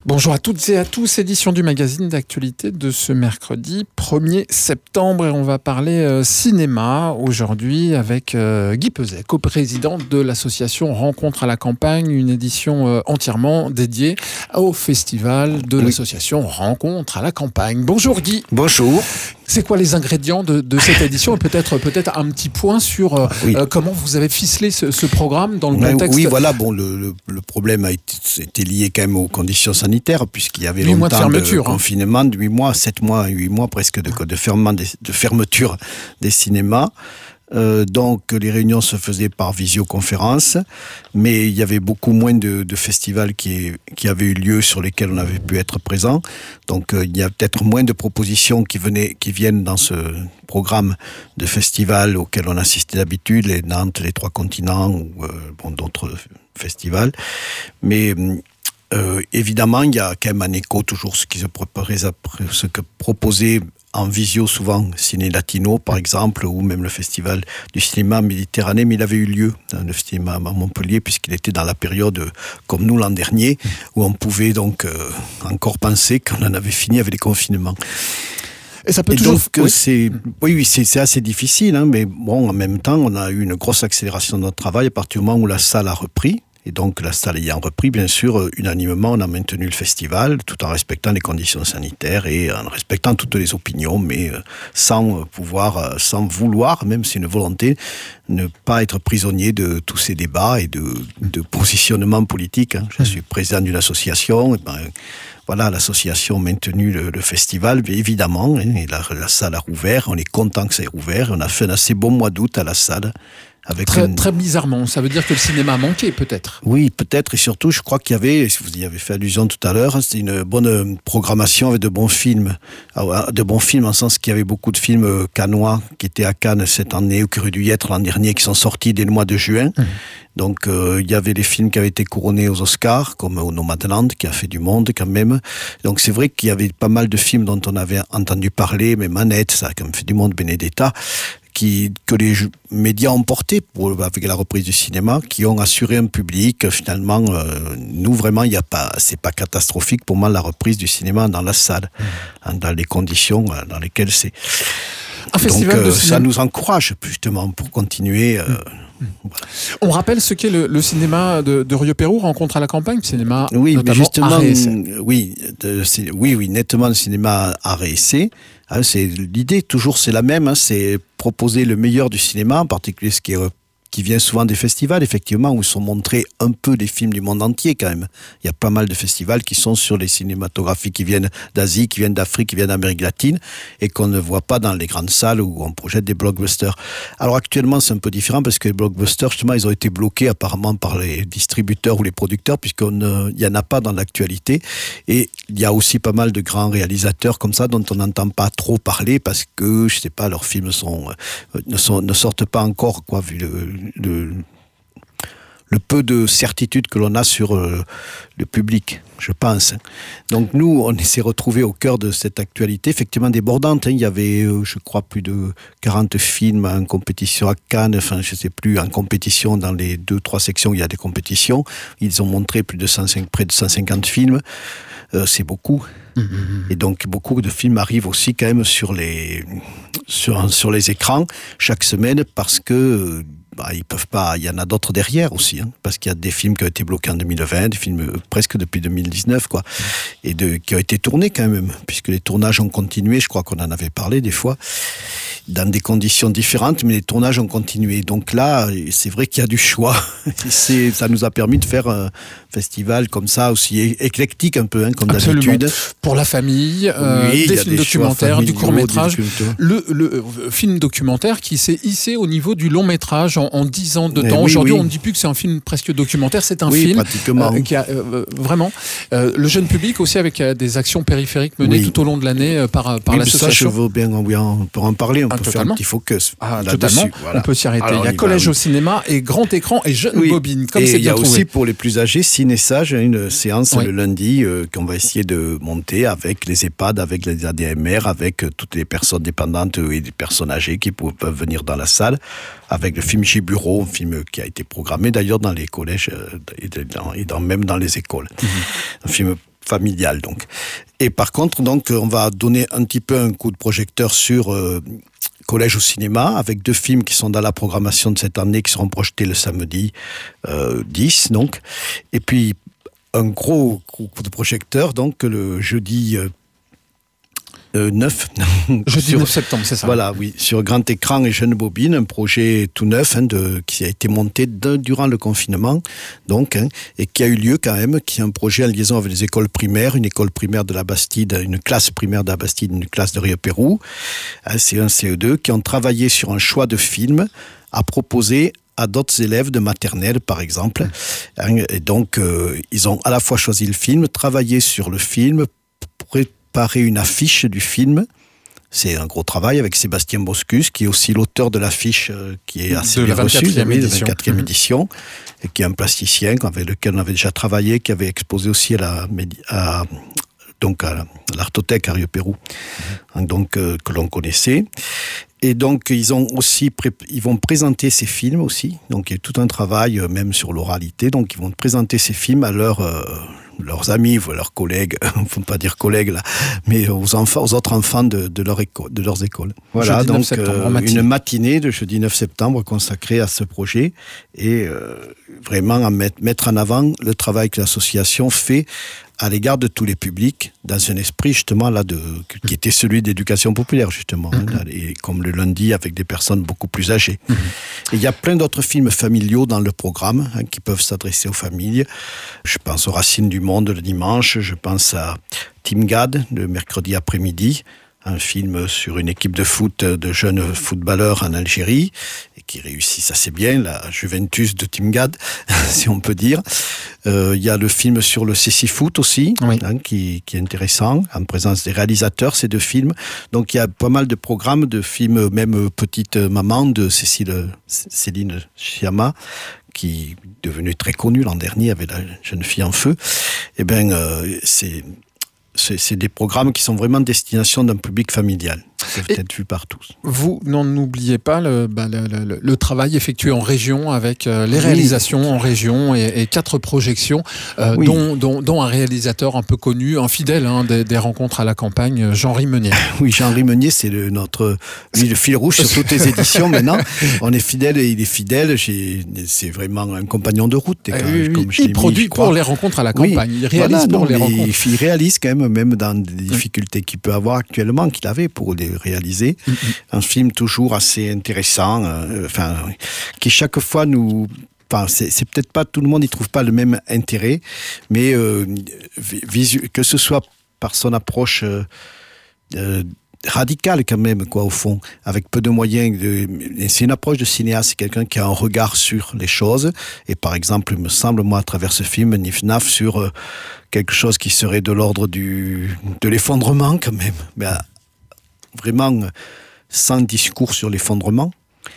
Bonjour à toutes et à tous, édition du magazine d'actualité de ce mercredi 1er septembre et on va parler cinéma aujourd'hui avec Guy Peuzet, coprésident de l'association Rencontre à la campagne, une édition entièrement dédiée au festival de l'association Rencontre à la campagne. Bonjour Guy. Bonjour. C'est quoi les ingrédients de cette édition et peut-être un petit point sur comment vous avez ficelé ce programme dans le contexte. Oui, voilà. Bon, le problème était lié quand même aux conditions sanitaires puisqu'il y avait 8 mois longtemps de fermeture, confinement, 8 mois, 7 mois, 8 mois presque de fermeture des cinémas. Donc les réunions se faisaient par visioconférence, mais il y avait beaucoup moins de festivals qui avaient eu lieu sur lesquels on avait pu être présent. Donc il y a peut-être moins de propositions qui viennent dans ce programme de festivals auxquels on assistait d'habitude, les Nantes, les Trois Continents ou d'autres festivals. Mais évidemment, il y a quand même un écho toujours ce que proposait en visio souvent Ciné Latino par exemple, ou même le festival du cinéma méditerranéen, mais il avait eu lieu dans le cinéma à Montpellier puisqu'il était dans la période comme nous l'an dernier où on pouvait donc encore penser qu'on en avait fini avec les confinements. Et ça peut toujours... c'est assez difficile, mais bon, en même temps on a eu une grosse accélération de notre travail à partir du moment où la salle a repris. Et donc, la salle ayant repris, bien sûr, unanimement, on a maintenu le festival, tout en respectant les conditions sanitaires et en respectant toutes les opinions, mais sans vouloir, même si c'est une volonté, ne pas être prisonnier de tous ces débats et de positionnements politiques. Je suis président d'une association, l'association a maintenu le festival, évidemment, et la salle a rouvert, on est content que ça ait rouvert, on a fait un assez bon mois d'août à la salle. Très bizarrement, ça veut dire que le cinéma a manqué peut-être. Oui, peut-être, et surtout je crois qu'il y avait, si vous y avez fait allusion tout à l'heure, c'était une bonne programmation avec de bons films. De bons films en sens qu'il y avait beaucoup de films cannois qui étaient à Cannes cette année ou qui auraient dû y être l'an dernier, qui sont sortis dès le mois de juin. Donc il y avait les films qui avaient été couronnés aux Oscars, comme au Nomadland, qui a fait du monde quand même. Donc c'est vrai qu'il y avait pas mal de films dont on avait entendu parler, mais Manette, ça a quand même fait du monde, Benedetta, que les médias ont porté avec la reprise du cinéma, qui ont assuré un public. Finalement, nous vraiment, c'est pas catastrophique pour moi la reprise du cinéma dans la salle, dans les conditions dans lesquelles c'est. Un festival de cinéma. Ça nous encourage justement pour continuer. Voilà. On rappelle ce qu'est le cinéma de Rieux-Pérou, Rencontre à la campagne, cinéma notamment justement, art et essai. Oui, nettement le cinéma art et essai. L'idée toujours c'est la même, c'est proposer le meilleur du cinéma, en particulier ce qui vient souvent des festivals, effectivement, où sont montrés un peu des films du monde entier quand même. Il y a pas mal de festivals qui sont sur les cinématographies qui viennent d'Asie, qui viennent d'Afrique, qui viennent d'Amérique latine, et qu'on ne voit pas dans les grandes salles où on projette des blockbusters. Alors actuellement, c'est un peu différent parce que les blockbusters, justement, ils ont été bloqués apparemment par les distributeurs ou les producteurs, puisqu'il n'y en a pas dans l'actualité. Et il y a aussi pas mal de grands réalisateurs comme ça dont on n'entend pas trop parler parce que, je sais pas, leurs films ne sortent pas encore, vu le peu de certitude que l'on a sur le public, je pense. Donc nous, on s'est retrouvés au cœur de cette actualité, effectivement débordante. Il y avait, je crois, plus de 40 films en compétition à Cannes, je sais plus, en compétition dans les 2-3 sections où il y a des compétitions. Ils ont montré près de 150 films. C'est beaucoup. Et donc beaucoup de films arrivent aussi quand même sur les écrans chaque semaine parce que ils peuvent pas. Il y en a d'autres derrière aussi, parce qu'il y a des films qui ont été bloqués en 2020, des films presque depuis 2019, et qui ont été tournés quand même, puisque les tournages ont continué. Je crois qu'on en avait parlé des fois, dans des conditions différentes, mais les tournages ont continué. Donc là, c'est vrai qu'il y a du choix. Ça nous a permis de faire un festival comme ça, aussi éclectique un peu, comme d'habitude. Pour la famille, des films documentaires, du court-métrage. Le film documentaire qui s'est hissé au niveau du long-métrage en 10 ans de temps. Aujourd'hui, on ne dit plus que c'est un film presque documentaire, c'est un film qui a vraiment le jeune public aussi avec des actions périphériques menées tout au long de l'année par l'association. Ça, je veux bien, on peut en parler, on peut faire un petit focus là-dessus. Voilà. On peut s'y arrêter. Alors, il y a collège au cinéma et grand écran et jeune bobine, comme c'est bien trouvé. Il y a aussi pour les plus âgés, Cinésage, une séance le lundi qu'on va essayer de monter avec les EHPAD, avec les ADMR, avec toutes les personnes dépendantes et des personnes âgées qui peuvent venir dans la salle, avec le film Chez Bureau, un film qui a été programmé d'ailleurs dans les collèges et même dans les écoles. Un film familial, donc. Et par contre, donc, on va donner un petit peu un coup de projecteur sur Collège au cinéma, avec 2 films qui sont dans la programmation de cette année, qui seront projetés le samedi 10, donc. Et puis, un gros coup de projecteur, donc, le jeudi 9. Jeudi 9 septembre, c'est ça. Voilà, oui, sur grand écran et jeune bobine, un projet tout neuf qui a été monté durant le confinement, donc, et qui a eu lieu quand même, qui est un projet en liaison avec les écoles primaires, une école primaire de la Bastide, une classe primaire de la Bastide, une classe de Rieux-Pérou, CE1, CE2, qui ont travaillé sur un choix de films à proposer à d'autres élèves de maternelle, par exemple. Et donc, ils ont à la fois choisi le film, travaillé sur le film, préparer une affiche du film. C'est un gros travail avec Sébastien Boscus, qui est aussi l'auteur de l'affiche qui est assez bien reçue, de la 24e édition, et qui est un plasticien avec lequel on avait déjà travaillé, qui avait exposé aussi à l'Artothèque à Rieux-Pérou, donc, que l'on connaissait. Et donc, ils vont présenter ces films aussi. Donc, il y a tout un travail, même sur l'oralité. Donc, ils vont présenter ces films à leurs amis, leurs collègues, il ne faut pas dire collègues là, mais aux autres enfants de leurs écoles. Voilà, donc une matinée de jeudi 9 septembre consacrée à ce projet et vraiment à mettre en avant le travail que l'association fait à l'égard de tous les publics, dans un esprit justement là qui était celui d'éducation populaire justement, et comme le lundi avec des personnes beaucoup plus âgées. Et il y a plein d'autres films familiaux dans le programme qui peuvent s'adresser aux familles. Je pense aux Racines du Monde le dimanche, je pense à Team Gad le mercredi après-midi, un film sur une équipe de foot de jeunes footballeurs en Algérie et qui réussissent assez bien, la Juventus de Team Gad, si on peut dire. Il y a le film sur le Cécifoot aussi, qui est intéressant, en présence des réalisateurs, ces 2 films. Donc il y a pas mal de programmes de films, même Petite Maman de Céline Sciamma, qui est devenue très connue l'an dernier avec La Jeune Fille en Feu. Eh bien, c'est des programmes qui sont vraiment destination d'un public familial. Ça peut être vu par tous. Vous n'oubliez pas le travail effectué en région avec les réalisations en région et 4 projections, dont un réalisateur un peu connu, un fidèle des rencontres à la campagne, Jean-Ry Meunier. Oui, Jean-Ry Meunier, c'est le fil rouge sur toutes les éditions maintenant. On est fidèle et il est fidèle. C'est vraiment un compagnon de route. Il produit pour les rencontres à la campagne. Il réalise les rencontres. Il réalise quand même dans des difficultés qu'il peut avoir actuellement, qu'il avait pour les réaliser. Un film toujours assez intéressant, qui chaque fois nous... c'est peut-être pas tout le monde n'y trouve pas le même intérêt, mais que ce soit par son approche radicale quand même, au fond, avec peu de moyens. C'est une approche de cinéaste, c'est quelqu'un qui a un regard sur les choses. Et par exemple, il me semble, moi, à travers ce film, Nif Naf, sur quelque chose qui serait de l'ordre de l'effondrement quand même. Mais vraiment sans discours sur l'effondrement.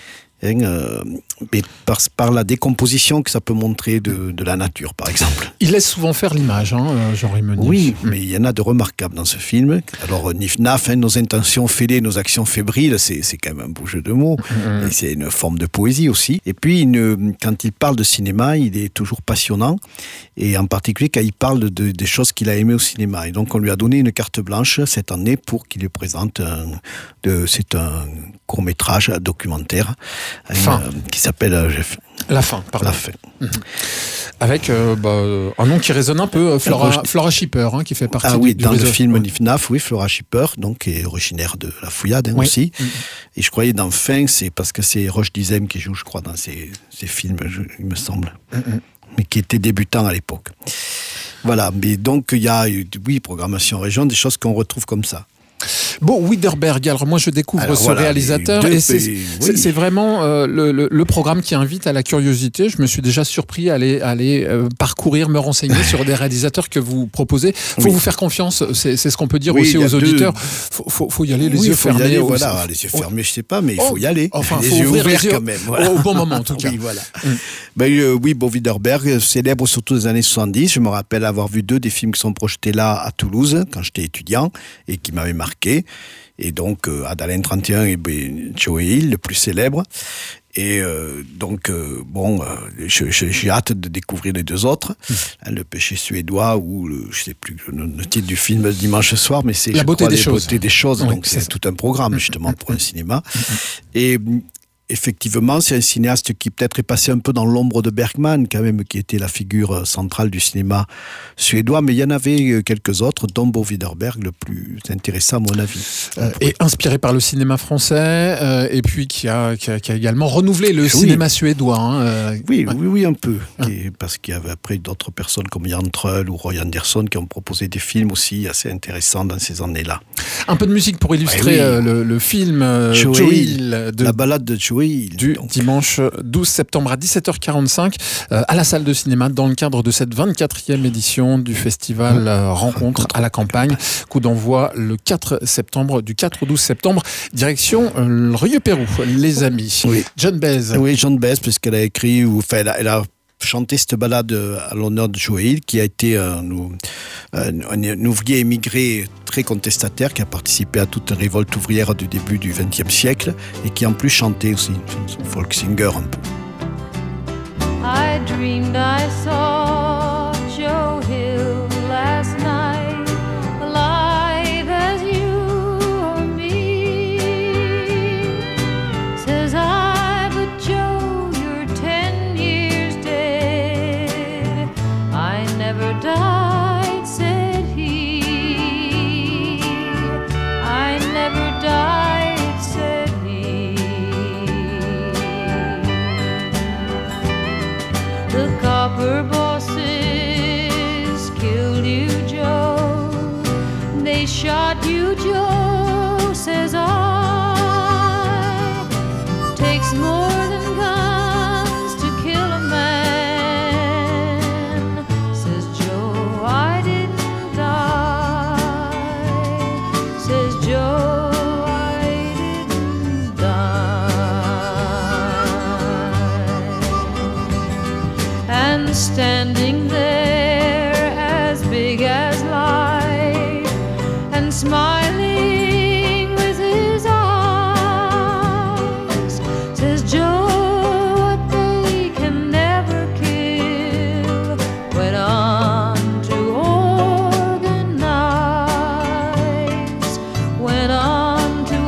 Mais par la décomposition que ça peut montrer de la nature, par exemple. Il laisse souvent faire l'image, Jean-Ry Meunier. Oui, mais il y en a de remarquables dans ce film. Alors, Nif Naf, nos intentions fêlées, nos actions fébriles, c'est quand même un beau jeu de mots. Et c'est une forme de poésie aussi. Et puis, quand il parle de cinéma, il est toujours passionnant. Et en particulier, quand il parle des choses qu'il a aimées au cinéma. Et donc, on lui a donné une carte blanche cette année pour qu'il lui présente c'est un court-métrage, un documentaire, qui s'appelle La Fin, pardon. La Fin. Avec un nom qui résonne un peu, Flora Schipper, qui fait partie du dans réseau. Le film Nif Naf, Flora Schipper, donc, qui est originaire de la Fouillade aussi. Et je croyais dans Fin, c'est parce que c'est Roche Dizem qui joue, je crois, dans ces films, il me semble. Mais qui était débutant à l'époque. Voilà, mais donc il y a, programmation région, des choses qu'on retrouve comme ça. Bon, Widerberg, alors moi je découvre ce réalisateur et c'est vraiment le programme qui invite à la curiosité. Je me suis déjà surpris à aller parcourir, me renseigner sur des réalisateurs que vous proposez. Il faut vous faire confiance, c'est ce qu'on peut dire aussi aux auditeurs. Faut y aller les yeux fermés. Les yeux fermés, je sais pas, mais il faut y aller. Enfin, les faut yeux ouvrir ouverts les yeux quand même. Voilà. Au bon moment en tout cas. Oui, voilà. Widerberg, célèbre surtout des années 70. Je me rappelle avoir vu 2 des films qui sont projetés là à Toulouse quand j'étais étudiant et qui m'avaient marqué. Et donc, Adalène 31 et Joe Hill, le plus célèbre. Et j'ai hâte de découvrir les deux autres, Le péché suédois ou je sais plus le titre du film dimanche soir, mais c'est La beauté des choses. Oui, donc c'est tout un programme justement pour un cinéma. Et effectivement, c'est un cinéaste qui peut-être est passé un peu dans l'ombre de Bergman, quand même, qui était la figure centrale du cinéma suédois, mais il y en avait quelques autres, dont Bo Widerberg, le plus intéressant à mon avis. Et inspiré par le cinéma français, et puis qui a également renouvelé le cinéma suédois. Oui, un peu. Parce qu'il y avait après d'autres personnes comme Jan Trull ou Roy Andersson qui ont proposé des films aussi assez intéressants dans ces années-là. Un peu de musique pour illustrer le film Joey, la balade de Joey. Dimanche 12 septembre à 17h45 à la salle de cinéma dans le cadre de cette 24e édition du festival Rencontre à la campagne. Coup d'envoi le 4 septembre, du 4 au 12 septembre, direction Rieux-Pérou, les amis. Oui. John Baez. Oui, John Baez, parce qu'elle a écrit, elle a chanté cette balade à l'honneur de Joey, qui a été un ouvrier émigré très contestataire, qui a participé à toute une révolte ouvrière du début du XXe siècle et qui en plus chantait aussi, un folk singer un peu. I dreamed I saw Joe Hill last night, alive as you or me. Says I, but Joe, you're 10 years dead. I never died, said he. I never died, said he. The copper bosses killed you, Joe. They shot you, Joe, says I. Takes more than guns to kill a man, says Joe. I didn't die, says Joe. I didn't die. And standing there as big as life and smiling with his eyes, says Joe, what they can never kill went on to organize, went on to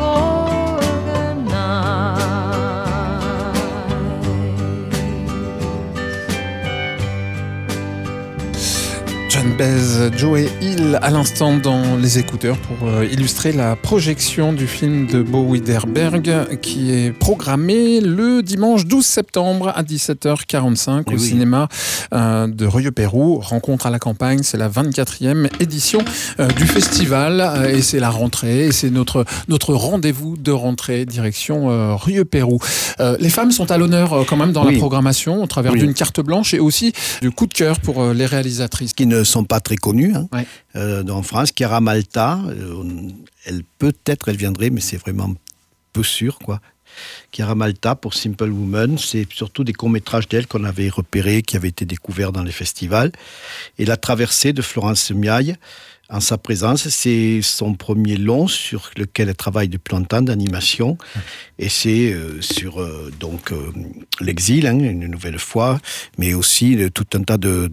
John Baez, Joey Hill à l'instant dans les écouteurs pour illustrer la projection du film de Bo Widerberg qui est programmé le dimanche 12 septembre à 17h45 au cinéma de Rieux-Pérou. Rencontre à la campagne, c'est la 24e édition du festival et c'est la rentrée et c'est notre rendez-vous de rentrée direction Rieux-Pérou. Les femmes sont à l'honneur quand même dans la programmation au travers d'une carte blanche et aussi du coup de cœur pour les réalisatrices. Qui ne sont pas très connues en France. Chiara Malta, elle viendrait, mais c'est vraiment peu sûr, quoi. Chiara Malta pour Simple Woman, c'est surtout des courts-métrages d'elle qu'on avait repérés, qui avaient été découverts dans les festivals. Et La Traversée de Florence Miaille, en sa présence, c'est son premier long sur lequel elle travaille depuis longtemps d'animation. Et c'est sur l'exil, une nouvelle fois, mais aussi tout un tas de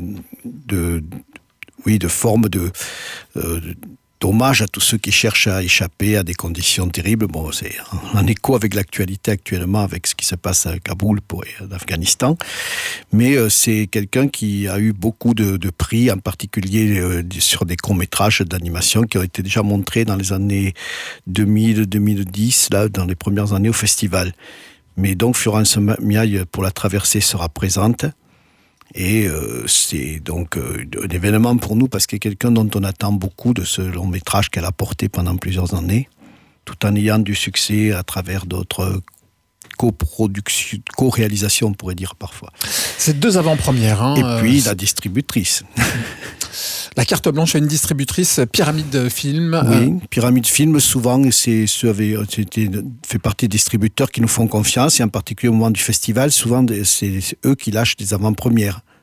formes d'hommage à tous ceux qui cherchent à échapper à des conditions terribles. Bon, c'est en écho avec l'actualité actuellement, avec ce qui se passe à Kaboul et en Afghanistan. Mais c'est quelqu'un qui a eu beaucoup de prix, en particulier sur des courts-métrages d'animation qui ont été déjà montrés dans les années 2000-2010, là, dans les premières années au festival. Mais donc, Florence Miaille, pour La Traversée, sera présente. Et c'est donc un événement pour nous parce que quelqu'un dont on attend beaucoup de ce long métrage qu'elle a porté pendant plusieurs années, tout en ayant du succès à travers d'autres co-réalisations, on pourrait dire parfois. C'est 2 avant-premières. Et puis la distributrice. La carte blanche a une distributrice, Pyramide Film. Oui, Pyramide Film, souvent, fait partie des distributeurs qui nous font confiance, et en particulier au moment du festival, souvent, c'est eux qui lâchent des avant-premières.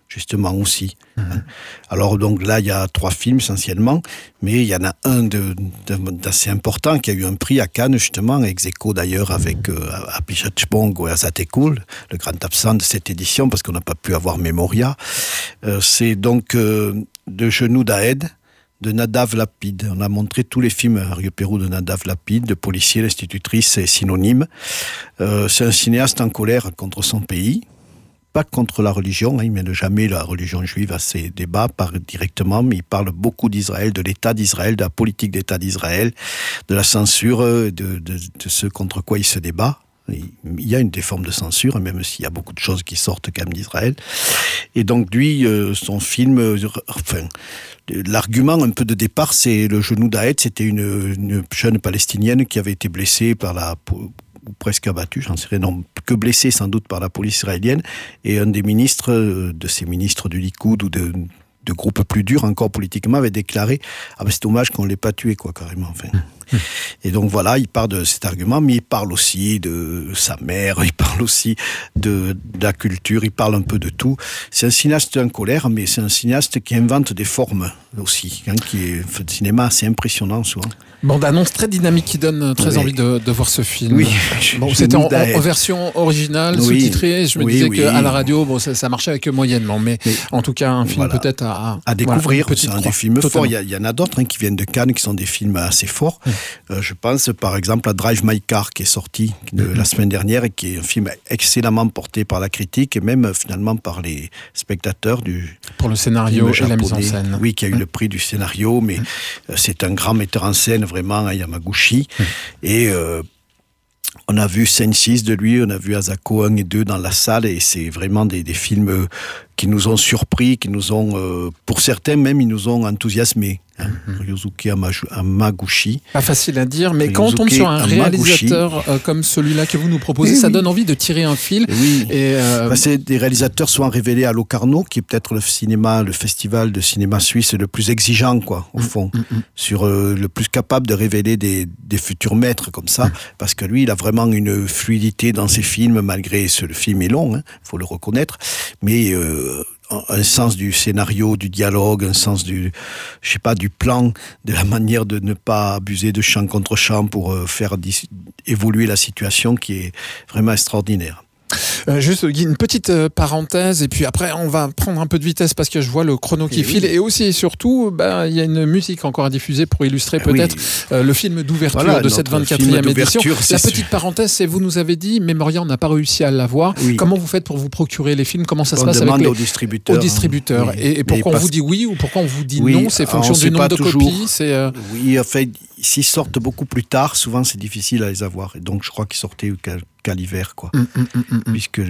justement aussi. Alors donc là, il y a 3 films essentiellement, mais il y en a un d'assez important qui a eu un prix à Cannes justement, ex aequo d'ailleurs avec Abhishek Chbong et Azatekul, le grand absent de cette édition parce qu'on n'a pas pu avoir Memoria. C'est donc De genoux d'Aed de Nadav Lapid. On a montré tous les films à Rio Pérou de Nadav Lapid, de policier, l'institutrice et synonyme. C'est un cinéaste en colère contre son pays, pas contre la religion, il ne mène jamais la religion juive à ses débats directement, mais il parle beaucoup d'Israël, de l'État d'Israël, de la politique d'État d'Israël, de la censure, de ce contre quoi il se débat. Il y a des formes de censure, même s'il y a beaucoup de choses qui sortent quand même d'Israël. Et donc lui, son film, l'argument un peu de départ, c'est le genou d'Aed, c'était une jeune palestinienne qui avait été blessée par ou presque abattue, j'en sais rien, non, que blessée sans doute par la police israélienne, et un des ministres, de ces ministres du Likoud ou de groupes plus durs encore politiquement, avait déclaré « Ah ben c'est dommage qu'on ne l'ait pas tué, quoi, carrément. » enfin. Et donc voilà, il part de cet argument, mais il parle aussi de sa mère, il parle aussi de la culture, il parle un peu de tout. C'est un cinéaste en colère, mais c'est un cinéaste qui invente des formes aussi, qui fait du cinéma assez impressionnant souvent. Bande annonce très dynamique qui donne très envie de voir ce film. Oui. Bon, c'était en version originale, sous-titrée. Je me disais qu'à la radio, bon, ça marchait avec moyennement, mais en tout cas, un film peut-être à découvrir. C'est un des films forts. Il y en a d'autres qui viennent de Cannes, qui sont des films assez forts. Je pense par exemple à Drive My Car, qui est sorti la semaine dernière et qui est un film excellemment porté par la critique et même finalement par les spectateurs pour le scénario et la mise en scène. Oui, qui a eu le prix du scénario, mais c'est un grand metteur en scène vraiment à Yamaguchi. Et on a vu Sensis de lui, on a vu Asako 1 et 2 dans la salle, et c'est vraiment des films qui nous ont surpris, qui nous ont, pour certains même, ils nous ont enthousiasmés. Ryosuke Hamaguchi. Pas facile à dire, mais quand on tombe sur un réalisateur comme celui-là que vous nous proposez, ça donne envie de tirer un fil. C'est des réalisateurs souvent révélés à Locarno, qui est peut-être le festival de cinéma suisse le plus exigeant, quoi, au fond, sur le plus capable de révéler des futurs maîtres comme ça, parce que lui, il a vraiment une fluidité dans ses films, malgré le film est long, faut le reconnaître, mais un sens du scénario, du dialogue, un sens du plan, de la manière de ne pas abuser de chant contre chant pour faire évoluer la situation qui est vraiment extraordinaire. Juste une petite parenthèse et puis après on va prendre un peu de vitesse parce que je vois le chrono qui file et aussi et surtout il y a une musique encore à diffuser pour illustrer peut-être le film d'ouverture de cette 24e édition. La petite parenthèse, c'est vous nous avez dit Memoria, on n'a pas réussi à l'avoir. Comment vous faites pour vous procurer les films? Comment ça se passe avec aux distributeurs. Et pourquoi on vous dit oui ou pourquoi on vous dit non? C'est fonction du nombre de copies. Oui, en fait, s'ils sortent beaucoup plus tard, souvent c'est difficile à les avoir. Et donc je crois qu'ils sortaient qu'à l'hiver, quoi. Puisque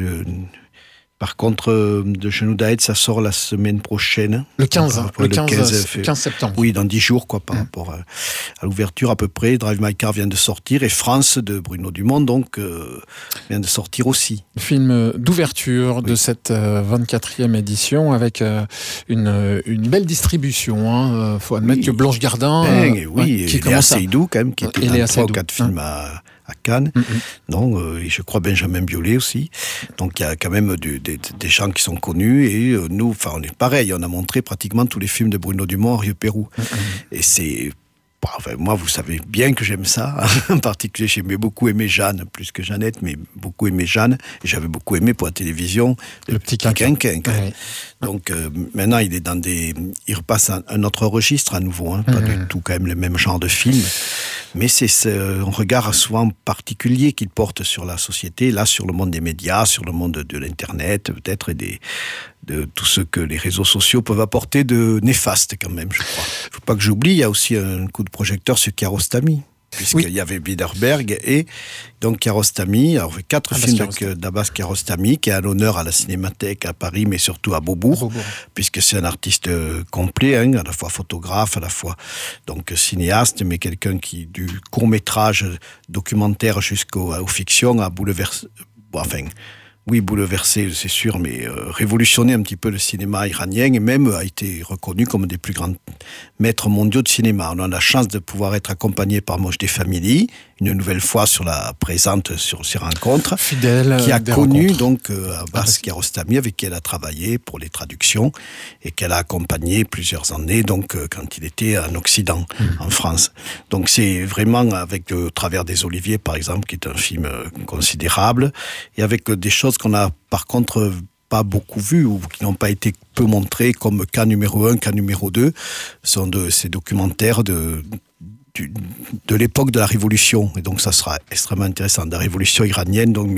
par contre, De genoux d'Aed, ça sort la semaine prochaine. Le 15 septembre. Oui, dans 10 jours, quoi, par rapport à l'ouverture à peu près. Drive My Car vient de sortir et France de Bruno Dumont, donc, vient de sortir aussi. Le film d'ouverture de cette 24e édion avec une belle distribution. Faut admettre que Blanche Gardin, qui commence à Seydou, quand même, qui était dans 3 ou 4 films à Cannes, et je crois Benjamin Biolay aussi. Donc il y a quand même des gens qui sont connus, et nous, on est pareil, on a montré pratiquement tous les films de Bruno Dumont à Rio Pérou. Et c'est... moi, vous savez bien que j'aime ça. En particulier, j'aimais beaucoup aimer Jeanne, plus que Jeannette, mais beaucoup aimé Jeanne. Et j'avais beaucoup aimé pour la télévision le petit Quinquin. Donc maintenant, il repasse un autre registre à nouveau, pas du tout quand même le même genre de film. Mais c'est un regard souvent particulier qu'il porte sur la société, là sur le monde des médias, sur le monde de l'Internet, peut-être, et de tout ce que les réseaux sociaux peuvent apporter de néfaste quand même, je crois. Il ne faut pas que j'oublie, il y a aussi un coup de projecteur sur Kiarostami, puisqu'il y avait Biederberg et donc Kiarostami. Alors, 4 films d'Abbas Kiarostami, qui est à l'honneur à la Cinémathèque à Paris, mais surtout à Beaubourg, puisque c'est un artiste complet, à la fois photographe, à la fois donc cinéaste, mais quelqu'un qui, du court-métrage documentaire jusqu'aux fictions, a bouleversé... Oui, bouleversé, c'est sûr, mais révolutionné un petit peu le cinéma iranien et même a été reconnu comme des plus grands maîtres mondiaux de cinéma. On a la chance de pouvoir être accompagné par Mojdeh Family, une nouvelle fois présente sur ces rencontres, fidèle, qui a connu rencontres. donc Abbas Kiarostami, avec qui elle a travaillé pour les traductions et qu'elle a accompagné plusieurs années donc quand il était en Occident, en France. Donc c'est vraiment avec Au travers des Oliviers, par exemple, qui est un film considérable, et avec des choses qu'on a par contre pas beaucoup vues ou qui n'ont pas été peu montrées, comme Cas numéro 1, Cas numéro 2, sont de ces documentaires de l'époque de la Révolution. Et donc ça sera extrêmement intéressant. De la Révolution iranienne, donc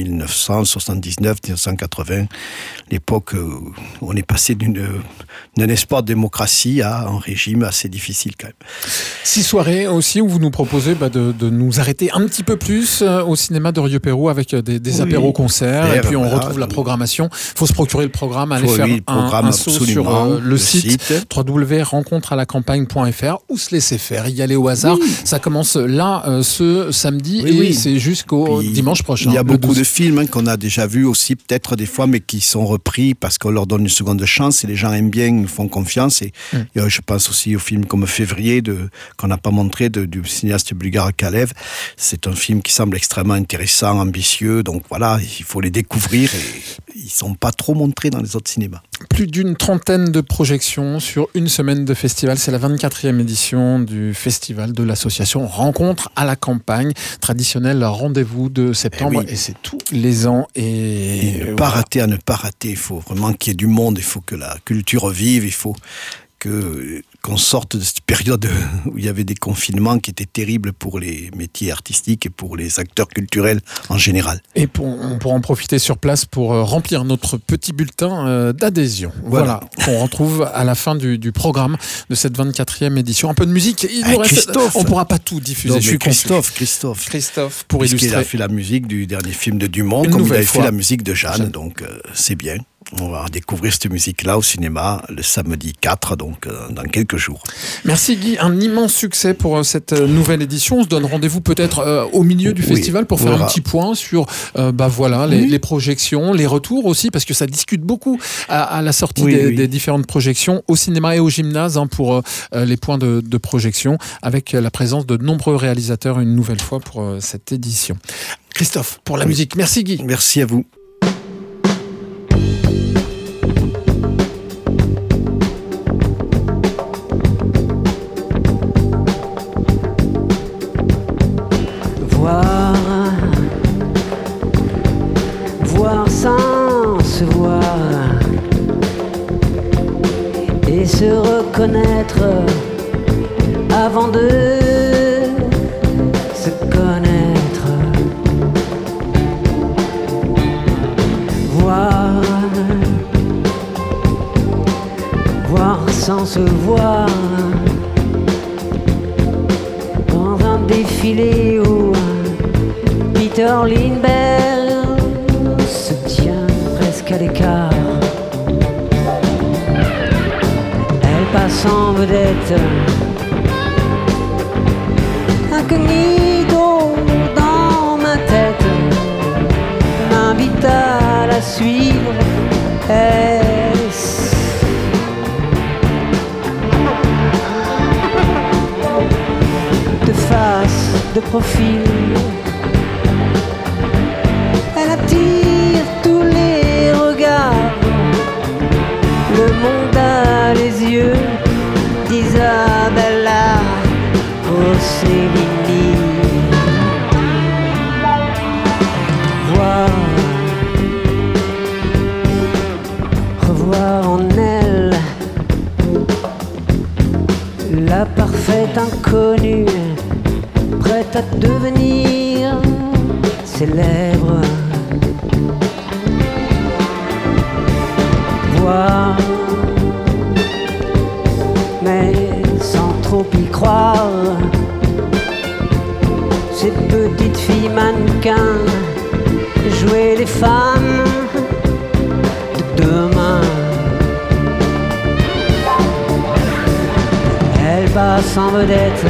1979-1980, l'époque où on est passé d'un espoir de démocratie à un régime assez difficile quand même. 6 soirées aussi où vous nous proposez de nous arrêter un petit peu plus au cinéma de Rieux-Pérou avec des apéros-concerts, et puis on retrouve la programmation. Il faut se procurer le programme, aller faire un saut sur le site www.rencontrealacampagne.fr ou se laisser faire, y aller au hasard. Ça commence là ce samedi et c'est jusqu'au dimanche prochain. Il y a beaucoup de films qu'on a déjà vus aussi, peut-être des fois, mais qui sont repris parce qu'on leur donne une seconde chance et les gens aiment bien, nous font confiance. Et je pense aussi aux films comme Février, qu'on n'a pas montré, du cinéaste bulgare Kalev. C'est un film qui semble extrêmement intéressant, ambitieux. Donc voilà, il faut les découvrir et ils ne sont pas trop montrés dans les autres cinémas. Plus d'une trentaine de projections sur une semaine de festival. C'est la 24e édition du festival de l'association Rencontre à la campagne. Traditionnel rendez-vous de septembre et c'est tous les ans. Et ne pas rater, à ne pas rater. Il faut vraiment qu'il y ait du monde, il faut que la culture vive, il faut qu'on sorte de cette période où il y avait des confinements qui étaient terribles pour les métiers artistiques et pour les acteurs culturels en général. Et on pourra en profiter sur place pour remplir notre petit bulletin d'adhésion. Voilà, qu'on retrouve à la fin du programme de cette 24e édition. Un peu de musique. Christophe. On ne pourra pas tout diffuser. Non, je suis Christophe, pour illustrer. Il a fait la musique du dernier film de Dumont, comme il avait fait la musique de Jeanne. Donc c'est bien. On va découvrir cette musique-là au cinéma le samedi 4, donc dans quelques jours. Merci Guy, un immense succès pour cette nouvelle édition. On se donne rendez-vous peut-être au milieu du festival pour faire un petit point sur les projections, les retours aussi, parce que ça discute beaucoup à la sortie des différentes projections au cinéma et au gymnase pour les points de projection, avec la présence de nombreux réalisateurs une nouvelle fois pour cette édition. Christophe, pour la musique. Merci Guy. Merci à vous. Voir sans se voir et se reconnaître avant de se connaître. Voir sans se voir dans un défilé où Peter Lindbergh se tient presque à l'écart. Elle passe en vedette, incognito dans ma tête, m'invite à la suivre. Est-ce de face, de profil? Elle attire tous les regards. Le monde a les yeux d'Isabella Rossellini. Revoir en elle la parfaite inconnue, prête à devenir célèbre. Voir, mais sans trop y croire, ces petites filles mannequins jouer les femmes de demain. Elle passe en vedette,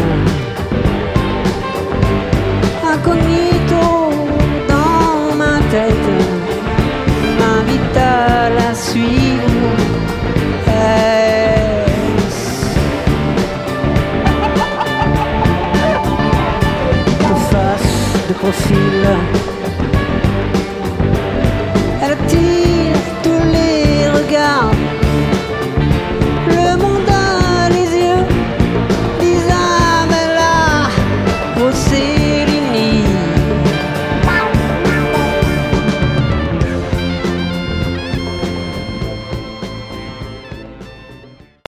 incognito dans ma tête, suivre. De face, de profil,